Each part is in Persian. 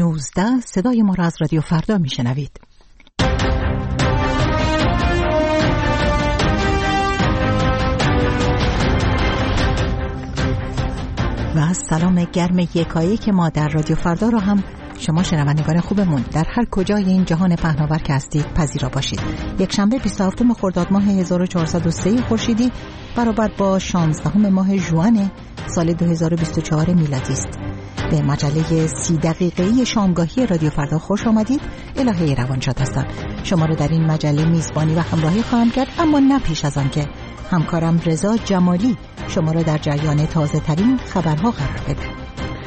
19 صدای ما را از رادیو فردا میشنوید. و سلام گرم یکایی که ما در رادیو فردا را هم شما شنوندگان خوبمون در هر کجای این جهان پهناور که هستید پذیرا باشید. یک شنبه 27 خرداد ماه 1403 خورشیدی برابر با 16 ماه ژوئن سال 2024 میلادی است. به مجله 30 دقیقه‌ای شامگاهی رادیو فردا خوش آمدید. الهه روانشاد هستم. شما رو در این مجله میزبانی و همراهی خواهم کرد، اما نه پیش از آن که همکارم رضا جمالی شما را در جریان تازه ترین خبرها قرار بده.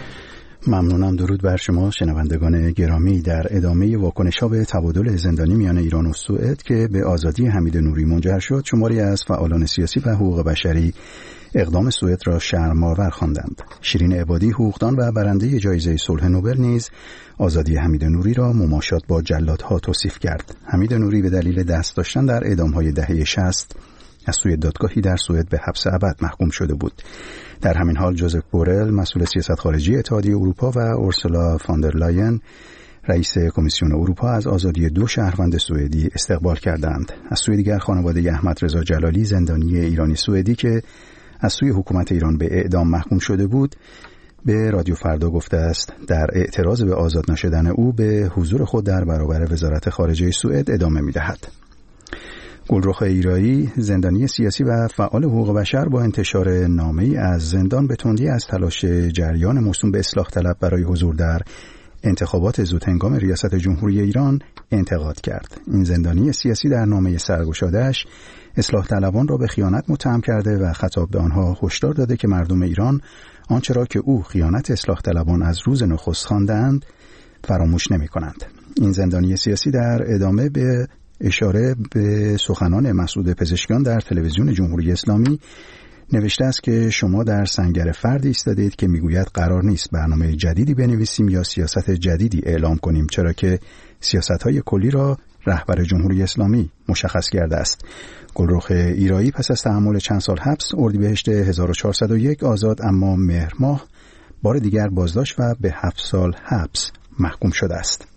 ممنونم. درود بر شما شنوندگان گرامی. در ادامه واکنش‌ها به تبادل زندانی میان ایران و سوئد که به آزادی حمید نوری منجر شد، شماری از فعالان سیاسی و حقوق بشری اقدام سوئد را شرم‌آور خواندند. شیرین عبادی، حقوقدان و برنده جایزه صلح نوبل، نیز آزادی حمید نوری را مماشات با جلادها توصیف کرد. حمید نوری به دلیل دست داشتن در اعدام‌های دهه 60 از سوی دادگاهی در سوئد به حبس ابد محکوم شده بود. در همین حال جوزف بورل، مسئول سیاست خارجی اتحادیه اروپا، و اورسولا فاندرلاین، رئیس کمیسیون اروپا، از آزادی 2 شهروند سوئدی استقبال کردند. از سوی دیگر خانواده احمد رضا جلالی، زندانی ایرانی سوئدی که از سوی حکومت ایران به اعدام محکوم شده بود، به رادیو فردا گفته است در اعتراض به آزاد نشدن او به حضور خود در برابر وزارت خارجه سوئد ادامه می‌دهد. گلرخ ایرایی، زندانی سیاسی و فعال حقوق بشر، با انتشار نامه‌ای از زندان به تندی از تلاش جریان موسوم به اصلاح طلب برای حضور در انتخابات زودهنگام ریاست جمهوری ایران انتقاد کرد. این زندانی سیاسی در نامه سرگشاده‌اش اصلاح طلبان را به خیانت متهم کرده و خطاب به آنها هشدار داده که مردم ایران آنچه را که او خیانت اصلاح طلبان از روز نخست خواندند فراموش نمی‌کنند. این زندانی سیاسی در ادامه به اشاره به سخنان مسعود پزشکیان در تلویزیون جمهوری اسلامی نوشته است که شما در سنگر فردی ایستادید که میگوید قرار نیست برنامه جدیدی بنویسیم یا سیاست جدیدی اعلام کنیم، چرا که سیاست‌های کلی را رهبر جمهوری اسلامی مشخص کرده است. گلرخ ایرایی پس از تحمل چند سال حبس اردیبهشت 1401 آزاد، اما مهر ماه بار دیگر بازداشت و به 7 سال حبس محکوم شده است.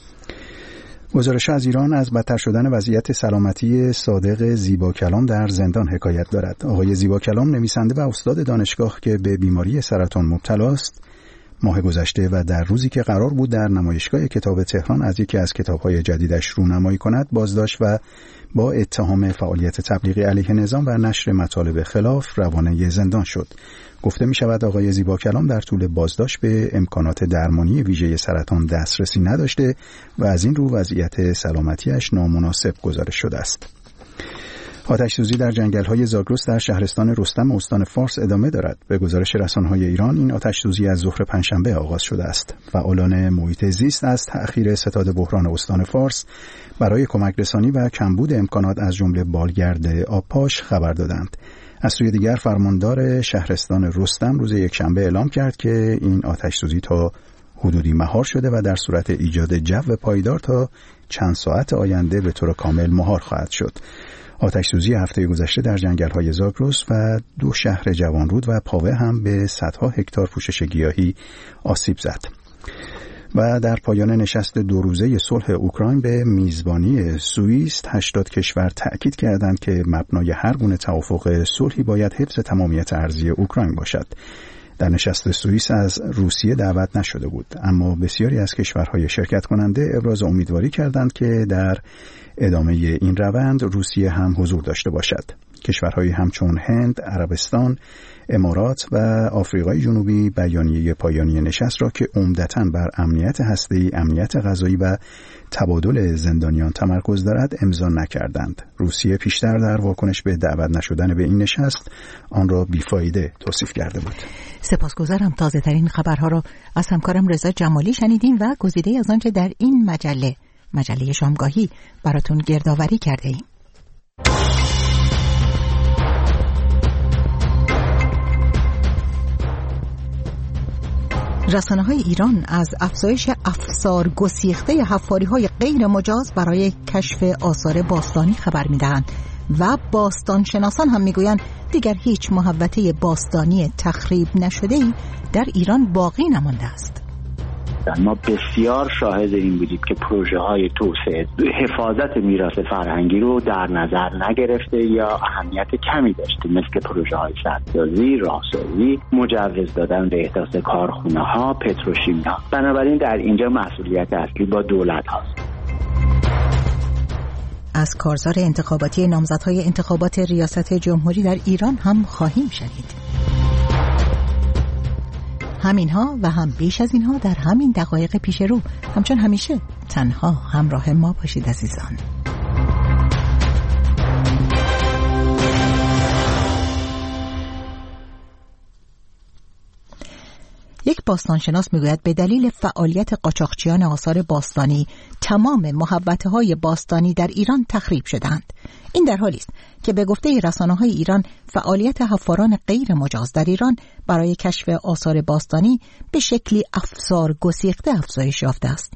گزارش از ایران از بدتر شدن وضعیت سلامتی صادق زیباکلام در زندان حکایت دارد. آقای زیباکلام، نویسنده و استاد دانشگاه که به بیماری سرطان مبتلا است، ماه گذشته و در روزی که قرار بود در نمایشگاه کتاب تهران از یکی از کتاب‌های جدیدش رونمایی کند، بازداشت و با اتهام فعالیت تبلیغی علیه نظام و نشر مطالب خلاف روانه زندان شد. گفته می شود آقای زیباکلام در طول بازداشت به امکانات درمانی ویژه سرطان دسترسی نداشته و از این رو وضعیت سلامتیش نامناسب گزارش شده است. آتش‌سوزی در جنگل‌های زاگرس در شهرستان رستم استان فارس ادامه دارد. به گزارش رسانه‌های ایران این آتش‌سوزی از ظهر پنجشنبه آغاز شده است. فعالان محیط زیست از تأخیر ستاد بحران استان فارس برای کمک رسانی و کمبود امکانات از جمله بالگرد آبپاش خبر دادند. از سوی دیگر فرماندار شهرستان رستم روز یکشنبه اعلام کرد که این آتش‌سوزی تا حدودی مهار شده و در صورت ایجاد جو پایدار تا چند ساعت آینده به طور کامل مهار خواهد شد. آتش‌سوزی هفته گذشته در جنگل‌های زاگرس و 2 شهر جوانرود و پاوه هم به صدها هکتار پوشش گیاهی آسیب زد. و در پایان نشست 2 روزه صلح اوکراین به میزبانی سوئیس 80 کشور تأکید کردند که مبنای هر گونه توافق صلحی باید حفظ تمامیت ارضی اوکراین باشد. در نشست سوئیس از روسیه دعوت نشده بود، اما بسیاری از کشورهای شرکت کننده ابراز امیدواری کردند که در ادامه این روند روسیه هم حضور داشته باشد. کشورهایی همچون هند، عربستان، امارات و آفریقای جنوبی بیانیه پایانی نشست را که عمدتاً بر امنیت هسته‌ای، امنیت غذایی و تبادل زندانیان تمرکز دارد امضا نکردند. روسیه پیشتر در واکنش به دعوت نشدن به این نشست آن را بیفایده توصیف کرده بود. سپاسگزارم. تازه ترین خبرها را از همکارم رضا جمالی شنیدیم و گزیده از آنچه در این مجله شامگاهی براتون گردآوری کرده ایم. رسانه‌های ایران از افزایش افسار گسیخته حفاری‌های غیر مجاز برای کشف آثار باستانی خبر می‌دهند و باستانشناسان هم می‌گویند دیگر هیچ محوطه باستانی تخریب نشده‌ای در ایران باقی نمانده است. هستند. ما بسیار شاهد این بودیم که پروژه های توسعه حفاظت میراث فرهنگی رو در نظر نگرفته یا اهمیت کمی داشته، مثل پروژه های سدسازی، راهسازی، مجوز دادن به احداث کارخونه ها، پتروشیمیا. بنابراین در اینجا مسئولیت اصلی با دولت هست. از کارزار انتخاباتی نامزدهای انتخابات ریاست جمهوری در ایران هم خواهیم شنید. همینها و هم بیش از اینها در همین دقایق پیش رو. همچون همیشه تنها همراه ما باشید عزیزان. یک باستانشناس میگوید به دلیل فعالیت قاچاقچیان آثار باستانی تمام محوطه‌های باستانی در ایران تخریب شدند. این در حالی است که به گفته رسانه‌های ایران فعالیت حفاران غیر مجاز در ایران برای کشف آثار باستانی به شکلی افسار گسیخته افزایش یافته است.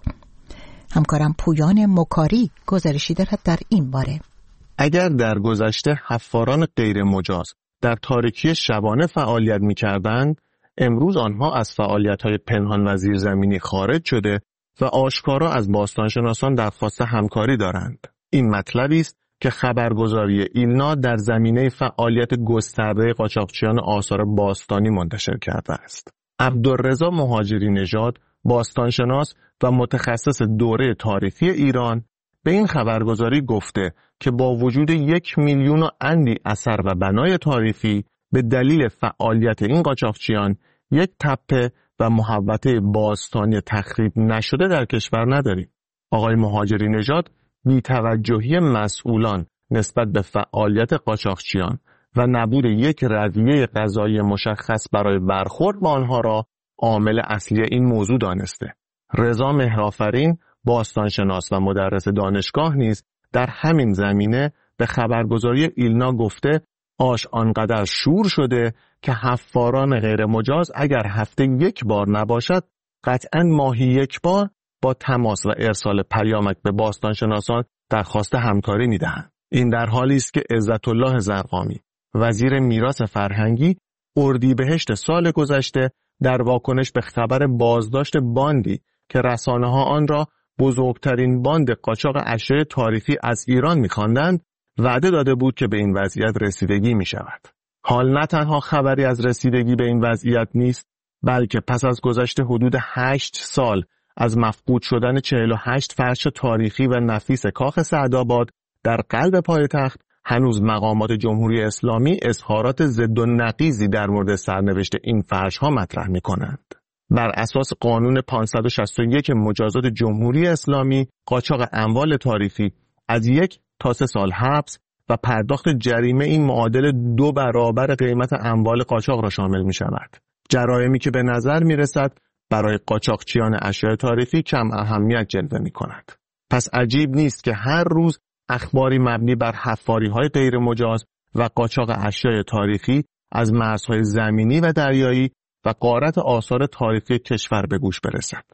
همکارم پویان مکاری گزارشی دارد در این باره. اگر در گذشته حفاران غیر مجاز در تاریکی شبانه فعالیت می‌کردند، امروز آنها از فعالیت‌های پنهان و زیرزمینی خارج شده و آشکارا از باستانشناسان درخواست همکاری دارند. این مطلبی است که خبرگزاری ایلنا در زمینه فعالیت گسترده قاچاقچیان آثار باستانی منتشر کرده است. عبدالرضا مهاجری نژاد، باستانشناس و متخصص دوره تاریخی ایران، به این خبرگزاری گفته که با وجود 1 میلیون و اندی اثر و بنای تاریخی، به دلیل فعالیت این قاچاقچیان یک تپه و محوطه باستانی تخریب نشده در کشور نداریم. آقای مهاجری نژاد بی‌توجهی مسئولان نسبت به فعالیت قاچاقچیان و نبود یک رویه قضایی مشخص برای برخورد با آنها را عامل اصلی این موضوع دانسته. رضا مهرآفرین، باستانشناس و مدرس دانشگاه نیز در همین زمینه به خبرگزاری ایلنا گفته آش آنقدر شور شده که حفاران غیر مجاز اگر هفته یک بار نباشد قطعاً ماهی یک بار با تماس و ارسال پیامک به باستانشناسان درخواست همکاری می‌دهند. این در حالی است که عزت‌الله زرقامی، وزیر میراث فرهنگی، اردیبهشت سال گذشته در واکنش به خبر بازداشت باندی که رسانه‌ها آن را بزرگترین باند قاچاق اشیاء تاریخی از ایران می‌خواندند، وعده داده بود که به این وضعیت رسیدگی می شود. حال نه تنها خبری از رسیدگی به این وضعیت نیست، بلکه پس از گذشت حدود 8 سال از مفقود شدن 48 فرش تاریخی و نفیس کاخ سعدآباد در قلب پایتخت، هنوز مقامات جمهوری اسلامی اظهارات ضد و نقیضی در مورد سرنوشت این فرش ها مطرح می کنند. بر اساس قانون 561 مجازات جمهوری اسلامی، قاچاق اموال تاریخی از 1 تا 3 سال حبس و پرداخت جریمه این معادل 2 برابر قیمت اموال قاچاق را شامل می شود. جرایمی که به نظر می رسد برای قاچاقچیان اشیاء تاریخی کم اهمیت جلوه می کند. پس عجیب نیست که هر روز اخباری مبنی بر حفاری‌های غیر مجاز و قاچاق اشیاء تاریخی از مرزهای زمینی و دریایی و غارت آثار تاریخی کشور به گوش برسد.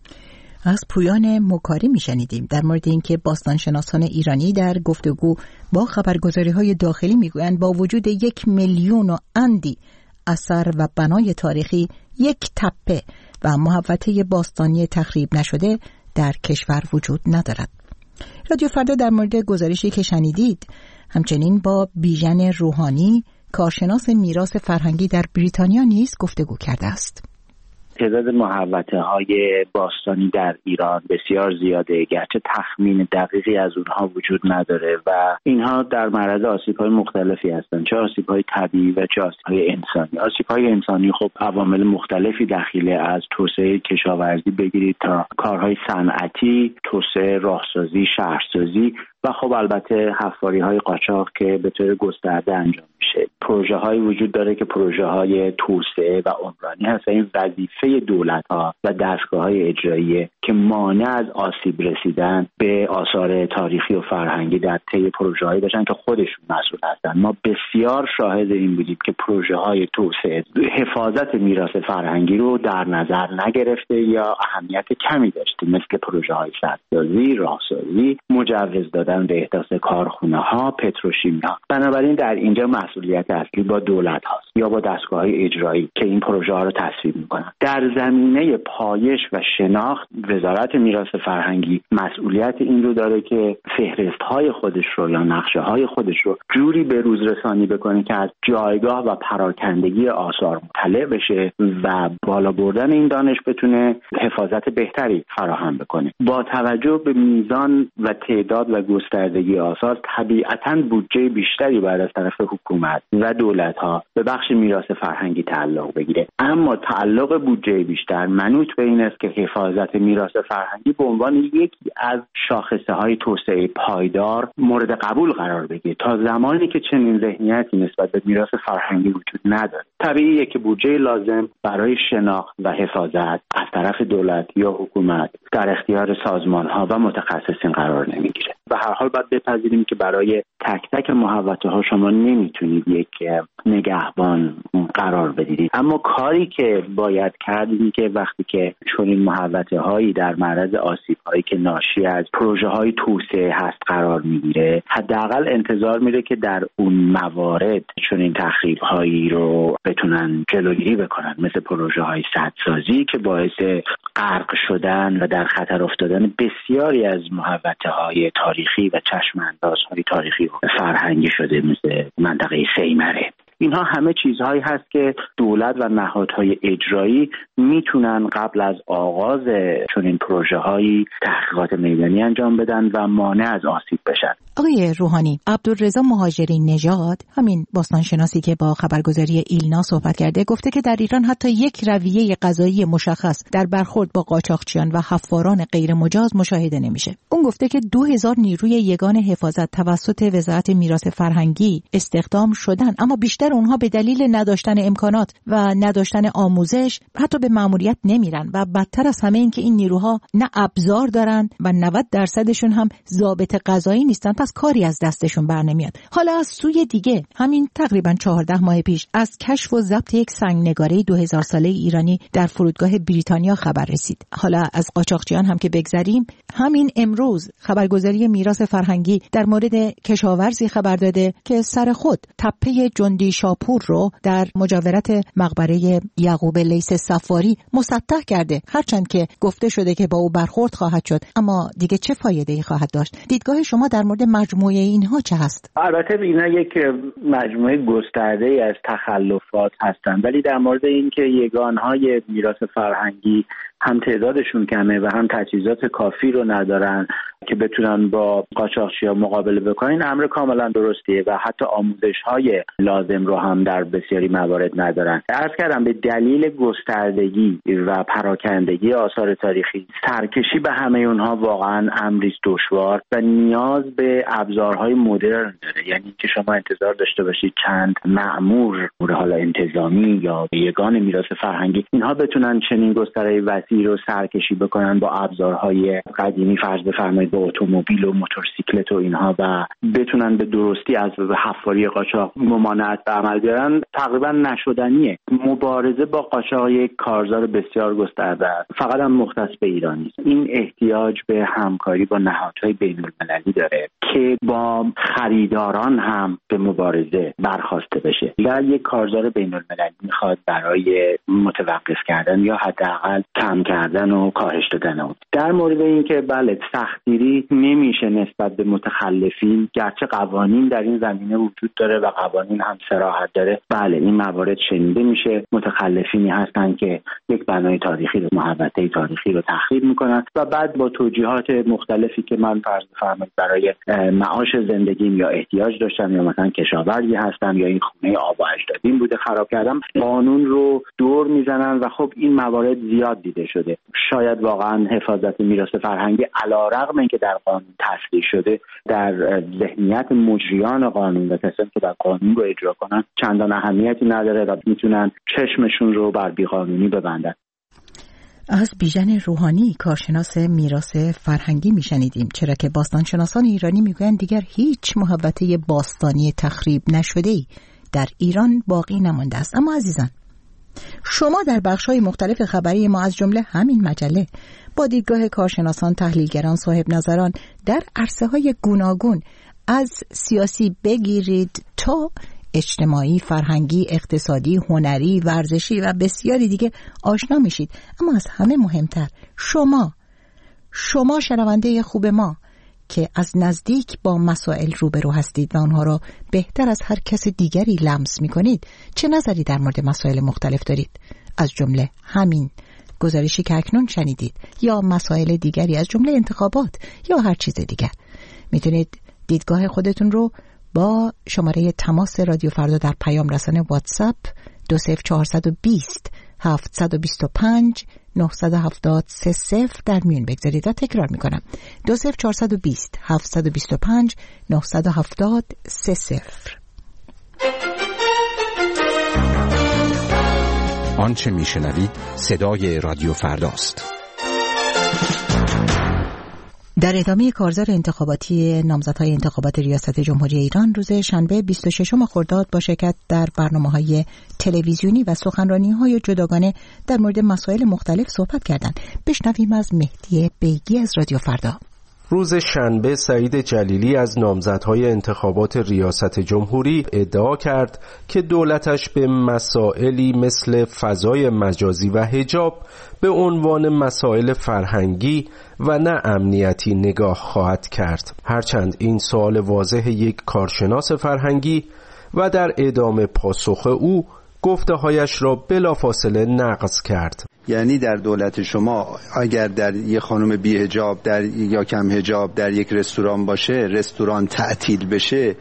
از پویان مکاری میشنیدیم در مورد اینکه باستانشناسان ایرانی در گفتگو با خبرگزاری‌های داخلی میگویند با وجود 1 میلیون و اندی اثر و بنای تاریخی، یک تپه و محوطه باستانی تخریب نشده در کشور وجود ندارد. رادیو فردا در مورد گزارشی که شنیدید همچنین با بیژن روحانی، کارشناس میراث فرهنگی در بریتانیا نیز گفتگو کرده است. تعداد محوطه‌های باستانی در ایران بسیار زیاده، گرچه تخمین دقیقی از اونها وجود نداره و اینها در معرض آسیب‌های مختلفی هستند، چه آسیب‌های طبیعی و چه آسیب‌های انسانی. آسیب‌های انسانی خب عوامل مختلفی دخیله، از توسعه کشاورزی بگیرید تا کارهای صنعتی، توسعه راهسازی، شهرسازی و خب البته حفاری‌های قاچاق که به طور گسترده انجام میشه. پروژه‌هایی وجود داره که پروژه‌های توسعه و عمرانی هست و این وظیفه دولت‌ها و دستگاه‌های اجراییه که مانع از آسیب رسیدن به آثار تاریخی و فرهنگی در طی پروژه‌هایی باشن که خودشون مسئول هستن. ما بسیار شاهد این بودیم که پروژه‌های توسعه حفاظت میراث فرهنگی رو در نظر نگرفته یا اهمیت کمی داشته، مثل پروژه‌های سدسازی، راهسازی، مجوز دادن کردن به احداث کارخونه‌ها، پتروشیمیا. بنابراین در اینجا مسئولیت اصلی با دولت هاست یا با دستگاه‌های اجرایی که این پروژه ها رو تصویب میکنن. در زمینه پایش و شناخت وزارت میراث فرهنگی مسئولیت این رو داره که فهرست‌های خودش رو یا نقشه‌های خودش رو جوری به روز رسانی بکنه که از جایگاه و پراکندگی آثار مطلع بشه و بالا بردن این دانش بتونه حفاظت بهتری فراهم بکنه. با توجه به میزان و تعداد و گستردگی آثار طبیعتاً بودجه بیشتری باید از طرف حکومت و دولت‌ها به بخش میراث فرهنگی تعلق بگیره. اما تعلق بودجه بیشتر منوط به این است که حفاظت میراث فرهنگی به عنوان یکی از شاخصه‌های توسعه پایدار مورد قبول قرار بگیره. تا زمانی که چنین ذهنیتی نسبت به میراث فرهنگی وجود نداره، طبیعیه که بودجه لازم برای شناخت و حفاظت از طرف دولت یا حکومت در اختیار سازمان‌ها و متخصصین قرار نمیگیره. به هر حال باید بپذیریم که برای تک تک محوطه‌ها شما نمیتونید یک نگهبان قرار بدید. اما کاری که باید کرد اینه که وقتی که چون این محوطه‌هایی در معرض آسیب‌هایی که ناشی از پروژه‌های توسعه هست قرار میگیره، حداقل انتظار میره که در اون موارد چون این تخریب‌هایی رو بتونن جلوگیری بکنن، مثل پروژه‌های سدسازی که باعث غرق شدن و در خطر افتادن بسیاری از محوطه‌های تاریخی و چشم‌اندازهای تاریخی و فرهنگی شده، مثل منطقه سیمره. اینها همه چیزهایی هست که دولت و نهادهای اجرایی میتونن قبل از آغاز چنین پروژه‌هایی تحقیقات میدانی انجام بدن و مانع از آسیب بشن. آقای روحانی، عبدالرضا مهاجری نژاد، همین باستانشناسی که با خبرگزاری ایلنا صحبت کرده، گفته که در ایران حتی یک رویه قضایی مشخص در برخورد با قاچاقچیان و حفاران غیر مجاز مشاهده نمیشه. اون گفته که 2000 نیروی یگان حفاظت توسط وزارت میراث فرهنگی استخدام شدن، اما بیشتر اونها به دلیل نداشتن امکانات و نداشتن آموزش حتی به مأموریت نمیرن و بدتر از همه این که این نیروها نه ابزار دارن و 90% هم ضابط قضایی نیستن، پس کاری از دستشون بر نمیاد. حالا از سوی دیگه همین تقریبا 14 ماه پیش از کشف و ضبط یک سنگنگاره 2000 ساله ایرانی در فرودگاه بریتانیا خبر رسید. حالا از قاچاقچیان هم که بگذریم، همین امروز خبرگزاری میراث فرهنگی در مورد کشاورزی خبر داده که سر خود تپه جندی شاپور رو در مجاورت مقبره یعقوب لیث صفاری مسطح کرده، هرچند که گفته شده که با او برخورد خواهد شد، اما دیگه چه فایده‌ای خواهد داشت؟ دیدگاه شما در مورد مجموعه اینها چه هست؟ البته اینا یک مجموعه گسترده‌ای از تخلفات هستند، ولی در مورد اینکه یگانهای میراث فرهنگی هم تعدادشون کمه و هم تجهیزات کافی رو ندارن که بتونن با قاچاقچی‌ها مقابله بکنن، امر کاملا درستیه و حتی آموزش‌های لازم رو هم در بسیاری موارد ندارن. عرض کردم به دلیل گستردگی و پراکندگی آثار تاریخی، سرکشی به همه اونها واقعا امری دشوار و نیاز به ابزارهای مدرن داره. یعنی که شما انتظار داشته باشید چند مأمور حالا انتظامی یا یگان میراث فرهنگی اینها بتونن چنین گستره وسیع رو سرکشی بکنن با ابزارهای قدیمی، فرض بفرمایید با اتومبیل و موتورسیکلت و اینها، و بتونن به درستی از حفاری قاچاق ممانعت به عمل بیارن، تقریبا نشدنیه. مبارزه با قاچاق یک کارزار بسیار گسترده است، فقط هم مختص به ایران نیست. این احتیاج به همکاری با نهادهای بین‌المللی داره که با خریداران هم به مبارزه برخواسته بشه و یک کارزار بین‌المللی میخواد برای متوقف کردن یا حداقل کم کردن و کاهش دادن اون. در مورد اینکه بله سختگیری نمیشه نسبت به متخلفین، گرچه قوانین در این زمینه وجود داره و قوانین هم صراحت داره، بله این موارد شنیده میشه. متخلفینی هستن که یک بنای تاریخی رو، محوطه تاریخی رو تخریب میکنن و بعد با توجیهات مختلفی که من فرض بفرمایید برای معاش زندگیم یا احتیاج داشتم یا مثلا کشاورزی هستم یا این خونه آبا اجدادیم بوده خراب کردم، قانون رو دور میزنن و خب این موارد زیاد دیده شده. شاید واقعا حفاظت میراث فرهنگی علیرغم اینکه در قانون تصریح شده، در ذهنیت مجریان قانون و کسانی که در قانون رو اجرا کنن چندان اهمیتی نداره و میتونن چشمشون رو بر بیقانونی ببندن. از بیژن روحانی، کارشناس میراث فرهنگی میشنیدیم، چرا که باستانشناسان ایرانی میگویند دیگر هیچ محوطه باستانی تخریب نشده‌ای در ایران باقی نمانده است. اما عزیزان، شما در بخش‌های مختلف خبری ما از جمله همین مجله با دیدگاه کارشناسان، تحلیلگران، صاحب نظران در عرصه‌های گوناگون از سیاسی بگیرید تا اجتماعی، فرهنگی، اقتصادی، هنری، ورزشی و بسیاری دیگه آشنا میشید. اما از همه مهمتر شما شنونده خوب ما که از نزدیک با مسائل روبرو هستید و آنها را بهتر از هر کس دیگری لمس میکنید، چه نظری در مورد مسائل مختلف دارید؟ از جمله همین گزارشی که اکنون شنیدید یا مسائل دیگری از جمله انتخابات یا هر چیز دیگر. میتونید دیدگاه خودتون رو با شماره تماس رادیو فردا در پیام رسانه واتساپ 20420 725 970 در میون بگذارید و تکرار میکنم 20420 725 970. آنچه میشنوید صدای رادیو فرداست. در ادامه کارزار انتخاباتی نامزدهای انتخابات ریاست جمهوری ایران روز شنبه 26 خرداد با شرکت در برنامه‌های تلویزیونی و سخنرانی‌های جداگانه در مورد مسائل مختلف صحبت کردند. بشنویم از مهدی بیگی از رادیو فردا. روز شنبه سعید جلیلی از نامزدهای انتخابات ریاست جمهوری ادعا کرد که دولتش به مسائلی مثل فضای مجازی و حجاب به عنوان مسائل فرهنگی و نه امنیتی نگاه خواهد کرد. هرچند این سوال واضح یک کارشناس فرهنگی و در ادامه پاسخ او گفته‌هایش را بلافاصله نقض کرد. یعنی در دولت شما اگر در یک خانم بی حجاب یا کم حجاب در یک رستوران باشه، رستوران تعطیل بشه،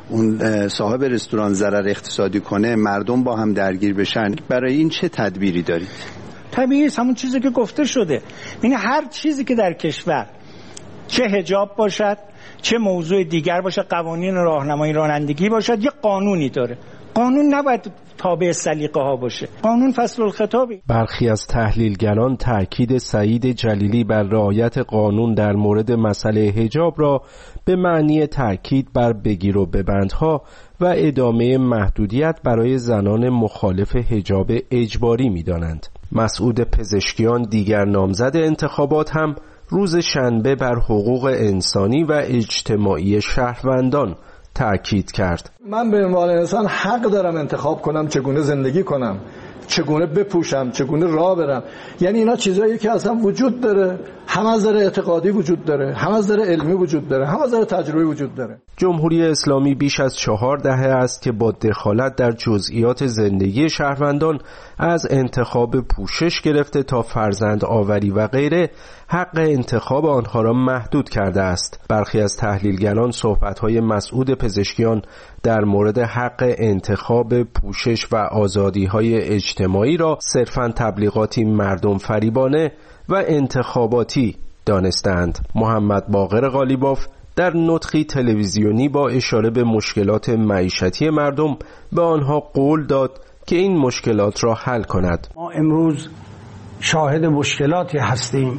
اون صاحب رستوران ضرر اقتصادی کنه، مردم با هم درگیر بشن، برای این چه تدبیری دارید؟ طبیعی است، همون چیزی که گفته شده. یعنی هر چیزی که در کشور چه حجاب باشد، چه موضوع دیگر باشه، قوانین راهنمایی رانندگی باشد، یه قانونی داره. قانون نباید تابع سلیقه ها باشه. قانون فصل الخطابی. برخی از تحلیلگران تاکید سعید جلیلی بر رعایت قانون در مورد مسئله حجاب را به معنی تاکید بر بگیر و ببندها و ادامه محدودیت برای زنان مخالف حجاب اجباری می‌دانند. مسعود پزشکیان دیگر نامزد انتخابات هم روز شنبه بر حقوق انسانی و اجتماعی شهروندان تأکید کرد. من به عنوان انسان حق دارم انتخاب کنم چگونه زندگی کنم، چگونه بپوشم، چگونه راه برم. یعنی اینا چیزایی که اصلا وجود داره، هم از نظر اعتقادی وجود داره، هم از نظر علمی وجود داره، هم از نظر تجربی وجود داره. جمهوری اسلامی بیش از 4 دهه است که با دخالت در جزئیات زندگی شهروندان از انتخاب پوشش گرفته تا فرزند آوری و غیره حق انتخاب آنها را محدود کرده است. برخی از تحلیلگران صحبت‌های مسعود پزشکیان در مورد حق انتخاب پوشش و آزادی‌های اجتماعی را صرفاً تبلیغاتی مردم فریبانه و انتخاباتی دانستند. محمد باقر قالیباف در نطقی تلویزیونی با اشاره به مشکلات معیشتی مردم به آنها قول داد که این مشکلات را حل کند. ما امروز شاهد مشکلاتی هستیم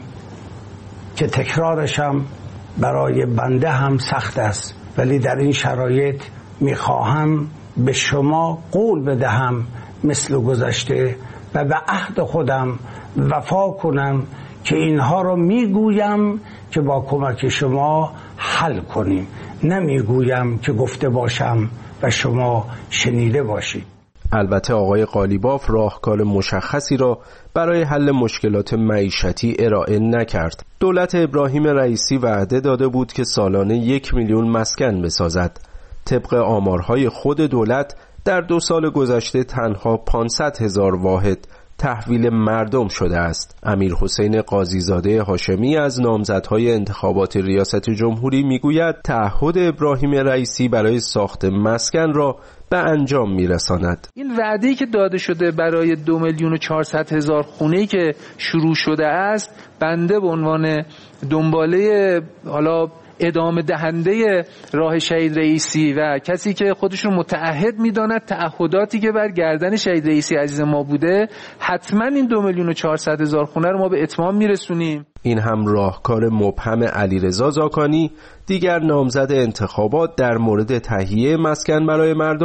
که تکرارش هم برای بنده هم سخت است، ولی در این شرایط میخواهم به شما قول بدهم مثل گذشته و به عهد خودم وفا کنم که اینها رو میگویم که با کمک شما حل کنیم، نمیگویم که گفته باشم و شما شنیده باشید. البته آقای قالیباف راهکار مشخصی را برای حل مشکلات معیشتی ارائه نکرد. دولت ابراهیم رئیسی وعده داده بود که سالانه 1 میلیون مسکن بسازد. طبق آمارهای خود دولت در 2 سال گذشته تنها 500,000 واحد تحویل مردم شده است. امیر حسین قاضیزاده هاشمی از نامزدهای انتخابات ریاست جمهوری میگوید تعهد ابراهیم رئیسی برای ساخت مسکن را به انجام میرساند. این وعده‌ای که داده شده برای 2,400,000 خونه‌ای که شروع شده است، بنده به عنوان دنباله حالا ادامه دهنده راه شهید رئیسی و کسی که خودش رو متعهد میداند تعهداتی که بر گردن شهید رئیسی عزیز ما بوده، حتما این 2,400,000 خونه رو ما به اتمام میرسونیم. این هم راهکار مبهم علیرضا زاکانی، دیگر نامزد انتخابات، در مورد تهیه مسکن برای مردم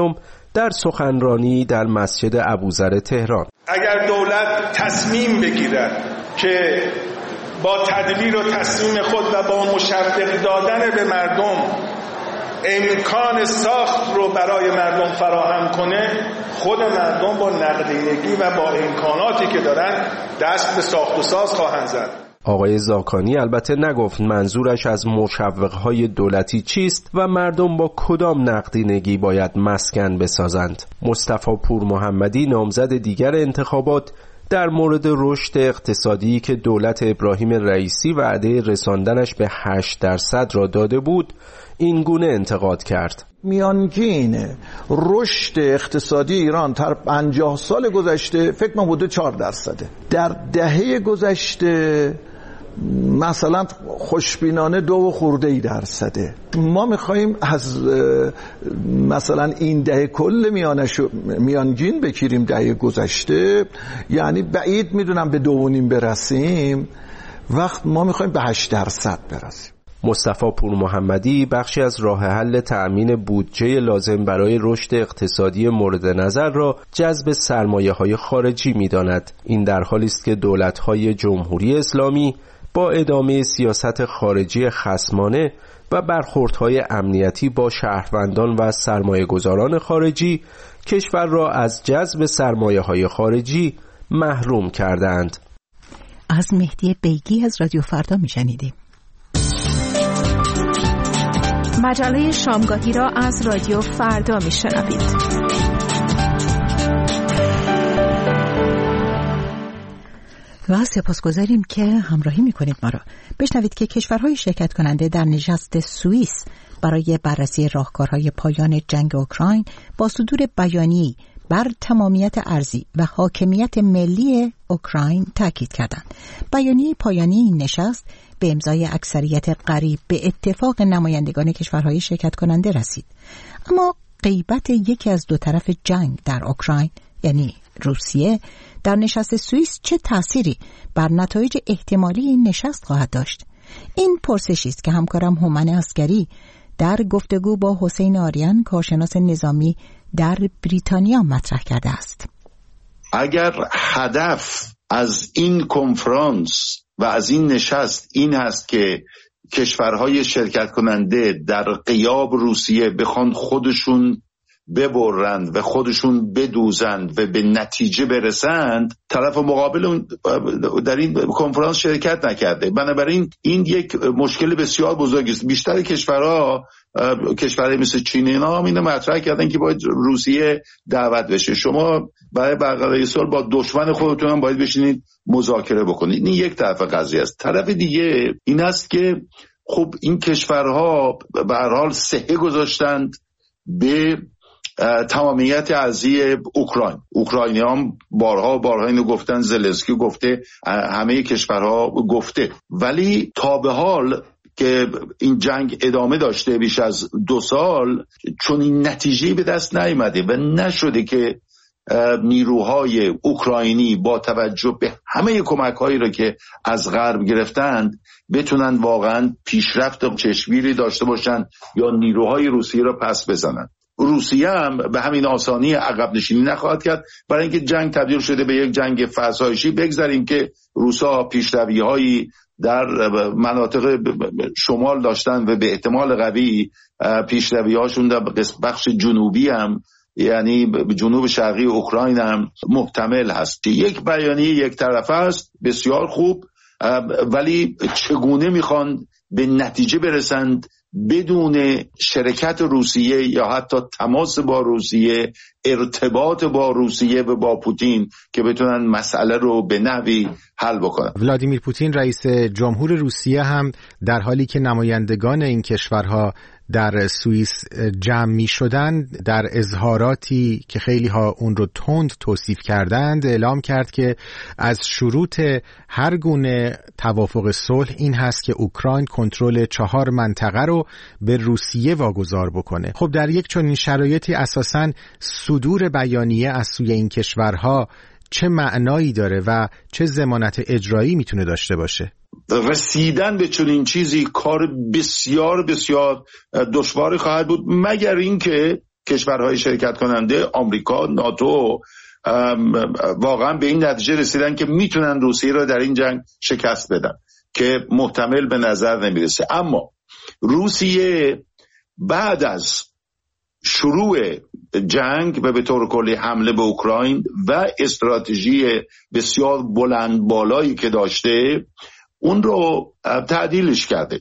در سخنرانی در مسجد ابوذر تهران. اگر دولت تصمیم بگیرد که با تدبیر و تصمیم خود و با مشوق دادن به مردم امکان ساخت رو برای مردم فراهم کنه، خود مردم با نقدینگی و با امکاناتی که دارن دست به ساخت و ساز خواهند زد. آقای زاکانی البته نگفت منظورش از مشوقهای دولتی چیست و مردم با کدام نقدینگی باید مسکن بسازند. مصطفی پور محمدی نامزد دیگر انتخابات در مورد رشد اقتصادی که دولت ابراهیم رئیسی وعده رساندنش به 8% را داده بود این گونه انتقاد کرد. میانگین رشد اقتصادی ایران در 50 سال گذشته فکر من حدود 4%. در دهه گذشته مثلا خوشبینانه 2% ما میخواییم از مثلا این دهه کل میانگین بگیریم دهه گذشته، یعنی بعید میدونم به 2.5 برسیم، وقت ما میخواییم به 8% برسیم. مصطفی پور محمدی بخشی از راه حل تأمین بودجه لازم برای رشد اقتصادی مورد نظر را جذب سرمایه‌های خارجی می‌داند. این در حالی است که دولت‌های جمهوری اسلامی با ادامه سیاست خارجی خصمانه و برخوردهای امنیتی با شهروندان و سرمایه‌گذاران خارجی کشور را از جذب سرمایه‌های خارجی محروم کردند. از مهدی بیگی از رادیو فردا می‌شنیدیم. مجله شامگاهی را از رادیو فردا می‌شنوید. و سپاسگزاریم که همراهی می‌کنید ما را. بشنوید که کشورهای شرکت کننده در نشست سوئیس برای بررسی راهکارهای پایان جنگ اوکراین با صدور بیانیه‌ای بر تمامیت ارضی و حاکمیت ملی اوکراین تاکید کردند. بیانیه پایانی این نشست به امضای اکثریت قریب به اتفاق نمایندگان کشورهای شرکت کننده رسید. اما غیبت یکی از دو طرف جنگ در اوکراین یعنی روسیه در نشست سوئیس چه تأثیری بر نتایج احتمالی این نشست خواهد داشت؟ این پرسشی است که همکارم هومن عسکری در گفتگو با حسین آریان کارشناس نظامی در بریتانیا مطرح کرده است. اگر هدف از این کنفرانس و از این نشست این هست که کشورهای شرکت کننده در غیاب روسیه بخوان خودشون ببرند و خودشون بدوزند و به نتیجه برسند، طرف مقابل در این کنفرانس شرکت نکرده. بنابراین این یک مشکل بسیار بزرگی است. بیشتر کشورهای مثل چین اینا هم اینو مطرح کردن که باید روسیه دعوت بشه. شما برای برقراری صلح با دشمن خودتون هم باید بشینید مذاکره بکنید. این یک طرف قضیه است. طرف دیگه این است که خب این کشورها به هر حال صحه گذاشتند به تمامیت ارضی اوکراینی هم بارها اینو گفتن، زلنسکی گفته، همه کشورها گفته، ولی تا به حال که این جنگ ادامه داشته بیش از 2 سال چون این نتیجه به دست نیامده و نشده که نیروهای اوکراینی با توجه به همه کمک‌هایی را که از غرب گرفتند بتونن واقعا پیشرفت چشمگیری داشته باشند یا نیروهای روسیه را پس بزنند. روسیه هم به همین آسانی عقب نشینی نخواهد کرد، برای اینکه جنگ تبدیل شده به یک جنگ فرسایشی. بگذاریم که روسا پیشروی‌هایی در مناطق شمال داشتن و به احتمال قوی پیشروی‌هاشون در بخش جنوبی هم، یعنی جنوب شرقی اوکراین هم محتمل هست. یک بیانیه یک طرفه است، بسیار خوب، ولی چگونه میخوان به نتیجه برسند بدون شرکت روسیه یا حتی تماس با روسیه، ارتباط با روسیه و با پوتین که بتونن مسئله رو به نحوی حل بکنن. ولادیمیر پوتین رئیس جمهور روسیه هم در حالی که نمایندگان این کشورها در سوئیس جمع می شدند در اظهاراتی که خیلی ها اون رو تند توصیف کردند اعلام کرد که از شروط هر گونه توافق صلح این هست که اوکراین کنترل 4 منطقه رو به روسیه واگذار بکنه. خب در یک چنین شرایطی اساساً صدور بیانیه از سوی این کشورها چه معنایی داره و چه ضمانت اجرایی میتونه داشته باشه؟ رسیدن به چنین چیزی کار بسیار بسیار دشواری خواهد بود، مگر اینکه کشورهای شرکت کننده آمریکا، ناتو واقعا به این نتیجه رسیدن که میتونن روسیه رو در این جنگ شکست بدن که محتمل به نظر نمیرسه. اما روسیه بعد از شروع جنگ و به طور کلی حمله به اوکراین و استراتژی بسیار بلند بالایی که داشته اون رو تعدیلش کرده.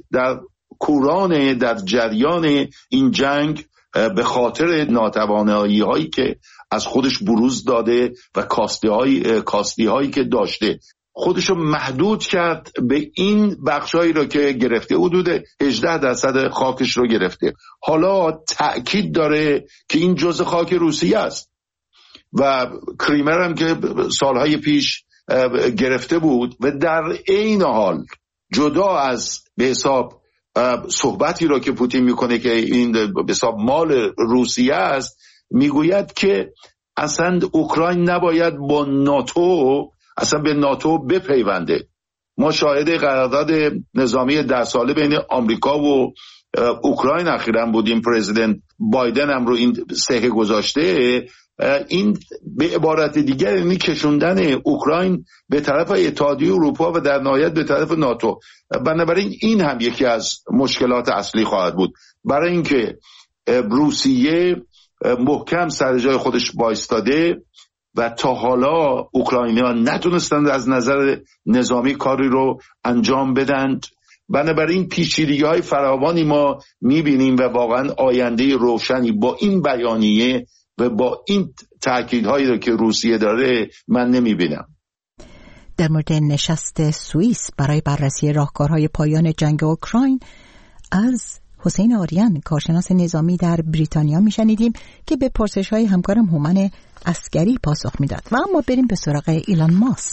در جریان این جنگ به خاطر ناتوانایی هایی که از خودش بروز داده و کاستی هایی که داشته خودشو محدود کرد به این بخشایی رو که گرفته، حدود 18% خاکش رو گرفته. حالا تأکید داره که این جزء خاک روسیه است و کریمر هم که سالهای پیش گرفته بود و در این حال جدا از به حساب صحبتی رو که پوتین میکنه که این به حساب مال روسیه است، میگوید که اصلا اوکراین نباید با ناتو اصلا به ناتو بپیونده. ما شاهد قرارداد نظامی 10 ساله بین آمریکا و اوکراین اخیراً بودیم. پرزیدنت بایدن هم رو این صحه گذاشته. این به عبارت دیگر یعنی کشوندن اوکراین به طرف اتحادیه اروپا و در نهایت به طرف ناتو. بنابراین این هم یکی از مشکلات اصلی خواهد بود، برای اینکه روسیه محکم سر جای خودش بایستاده و تا حالا اوکراینی‌ها نتونستند از نظر نظامی کاری رو انجام بدند. بنابراین پیچیدگی‌های فراوانی ما می‌بینیم و واقعا آینده روشنی با این بیانیه و با این تأکیدهایی رو که روسیه داره من نمی‌بینم. در مورد نشست سوئیس برای بررسی راهکارهای پایان جنگ اوکراین از حسین آریان کارشناس نظامی در بریتانیا میشنیدیم که به پرسش‌های همکارم هومن عسکری پاسخ میداد. و اما بریم به سراغ ایلان ماسک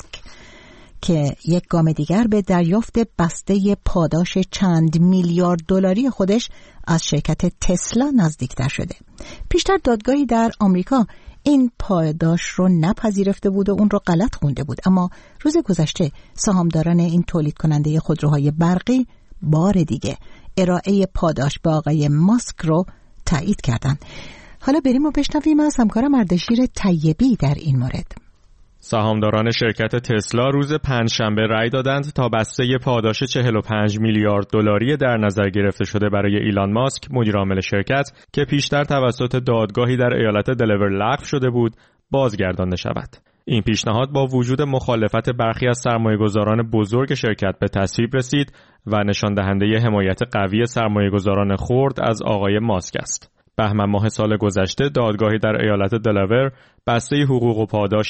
که یک گام دیگر به دریافت بسته پاداش چند میلیارد دلاری خودش از شرکت تسلا نزدیکتر شده. پیشتر دادگاهی در آمریکا این پاداش رو نپذیرفته بود و اون رو غلط خونده بود، اما روز گذشته سهامداران این تولید کننده خودروهای برقی بار دیگه ارائه پاداش به آقای ماسک رو تایید کردند. حالا بریم و بشنویم از همکارم اردشیر طیبی در این مورد. سهامداران شرکت تسلا روز پنجشنبه رأی دادند تا بسته پاداش 45 میلیارد دلاری در نظر گرفته شده برای ایلان ماسک، مدیرعامل شرکت، که پیشتر توسط دادگاهی در ایالت دلور لغو شده بود، بازگردانده شود. این پیشنهاد با وجود مخالفت برخی از سرمایه‌گذاران بزرگ شرکت به تصویب رسید و نشان دهنده حمایت قوی سرمایه‌گذاران خرد از آقای ماسک است. بهمن ماه سال گذشته دادگاهی در ایالت دلاور بسته حقوق و پاداش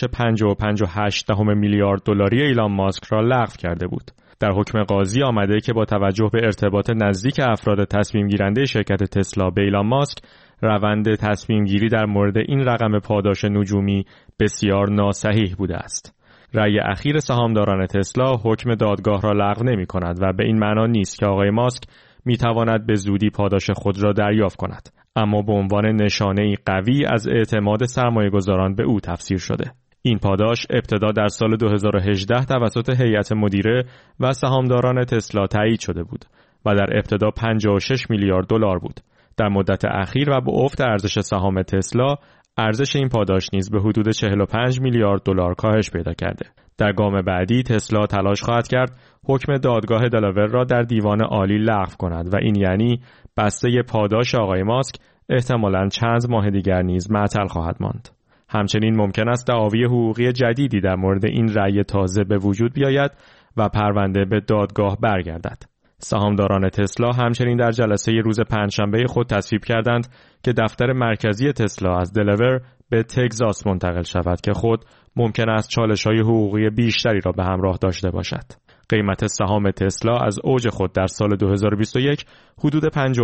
55.8 میلیارد دلاری ایلان ماسک را لغو کرده بود. در حکم قاضی آمده که با توجه به ارتباط نزدیک افراد تصمیم گیرنده شرکت تسلا به ایلان ماسک، روند تصمیم گیری در مورد این رقم پاداش نجومی بسیار ناصحیح بوده است. رأی اخیر سهامداران تسلا حکم دادگاه را لغو نمی‌کند و به این معنا نیست که آقای ماسک می‌تواند به زودی پاداش خود را دریافت کند، اما به عنوان نشانه‌ای قوی از اعتماد سرمایه‌گذاران به او تفسیر شده. این پاداش ابتدا در سال 2018 توسط هیئت مدیره و سهامداران تسلا تایید شده بود و در ابتدا 56 میلیارد دلار بود. در مدت اخیر و با افت ارزش سهام تسلا، ارزش این پاداش نیز به حدود 45 میلیارد دلار کاهش پیدا کرده. در گام بعدی تسلا تلاش خواهد کرد حکم دادگاه دلاور را در دیوان عالی لغو کند و این یعنی بسته پاداش آقای ماسک احتمالاً چند ماه دیگر نیز معطل خواهد ماند. همچنین ممکن است دعاوی حقوقی جدیدی در مورد این رأی تازه به وجود بیاید و پرونده به دادگاه برگردد. سهامداران تسلا همچنین در جلسه روز پنجشنبه خود تصویب کردند که دفتر مرکزی تسلا از دلاور به تگزاس منتقل شود که خود ممکن است چالش‌های حقوقی بیشتری را به همراه داشته باشد. قیمت سهام تسلا از اوج خود در سال 2021 حدود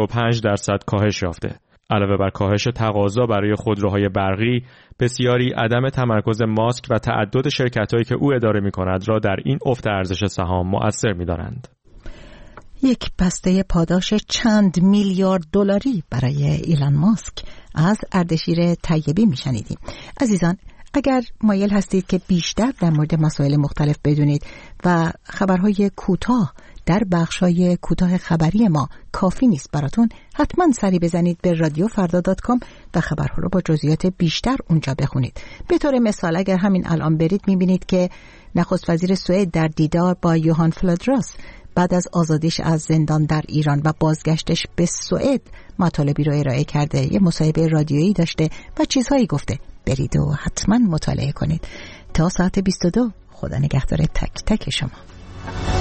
55% کاهش یافته. علاوه بر کاهش تقاضا برای خودروهای برقی، بسیاری عدم تمرکز ماسک و تعدد شرکت‌هایی که او اداره می‌کند را در این افت ارزش سهام مؤثر می‌دارند. یک بسته پاداش چند میلیارد دلاری برای ایلان ماسک از اردشیر طیبی میشنیدیم. عزیزان، اگر مایل هستید که بیشتر در مورد مسائل مختلف بدونید و خبرهای کوتاه در بخش‌های کوتاه خبری ما کافی نیست براتون، حتما سری بزنید به رادیوفردا.com و خبرها رو با جزئیات بیشتر اونجا بخونید. به طور مثال اگر همین الان برید می‌بینید که نخست وزیر سوئد در دیدار با یوهان فلادراس بعد از آزادیش از زندان در ایران و بازگشتش به سوئد مطالبی رو ارائه کرده، یه مصاحبه رادیویی داشته و چیزهایی گفته. برید و حتما مطالعه کنید. تا ساعت 22 خدا نگهدار تک تک شما.